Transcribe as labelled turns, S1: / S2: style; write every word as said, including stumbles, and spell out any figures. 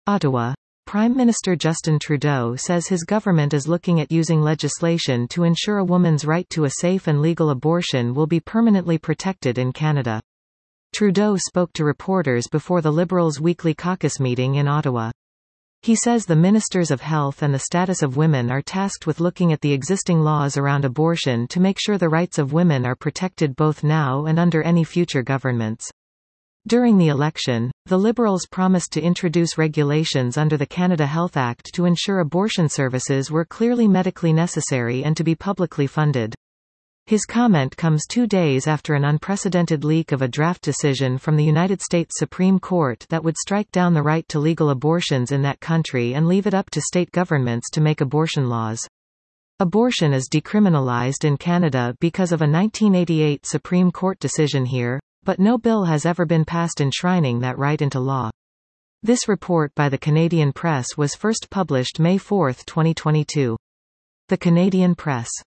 S1: Ottawa. Prime Minister Justin Trudeau says his government is looking at using legislation to ensure a woman's right to a safe and legal abortion will be permanently protected in Canada. Trudeau spoke to reporters before the Liberals' weekly caucus meeting in Ottawa. He says the Ministers of Health and the Status of Women are tasked with looking at the existing laws around abortion to make sure the rights of women are protected both now and under any future governments. During the election, the Liberals promised to introduce regulations under the Canada Health Act to ensure abortion services were clearly medically necessary and to be publicly funded. His comment comes two days after an unprecedented leak of a draft decision from the United States Supreme Court that would strike down the right to legal abortions in that country and leave it up to state governments to make abortion laws. Abortion is decriminalized in Canada because of a nineteen eighty-eight Supreme Court decision here, but no bill has ever been passed enshrining that right into law. This report by the Canadian Press was first published May fourth, twenty twenty-two. The Canadian Press.